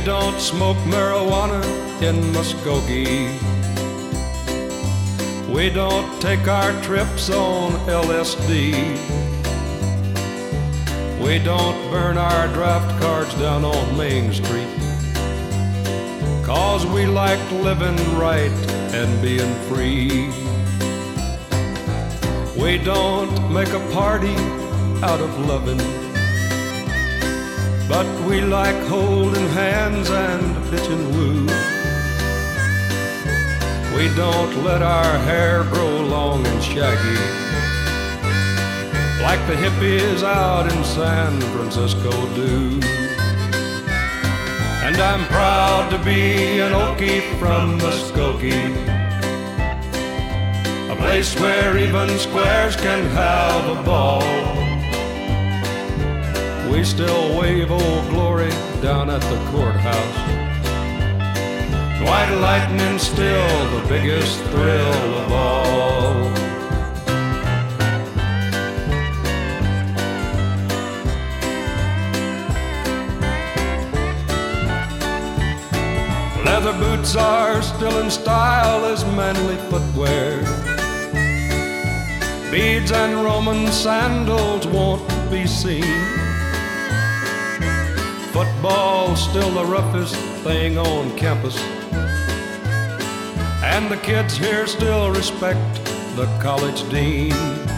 don't smoke marijuana in Muskogee. We don't take our trips on LSD. We don't burn our draft cards down on Main Street, 'cause we like living right and being free. We don't make a party out of loving, but we like holding hands and bitchin' woo. We don't let our hair grow long and shaggy, like the hippies out in San Francisco do. And I'm proud to be an Okie from Muskogee, a place where even squares can have a ball. We still wave Old Glory down at the courthouse. White lightning's still the biggest thrill of all. Leather boots are still in style as manly footwear. Beads and Roman sandals won't be seen. Football's still the roughest thing on campus, and the kids here still respect the college dean.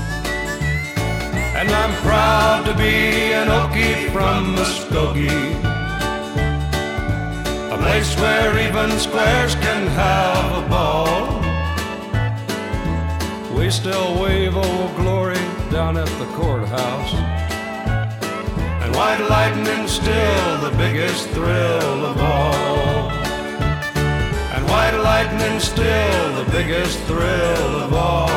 And I'm proud to be an Okie from Muskogee, a place where even squares can have a ball. We still wave Old Glory down at the courthouse, and white lightning's still the biggest thrill of all. And white lightning's still the biggest thrill of all.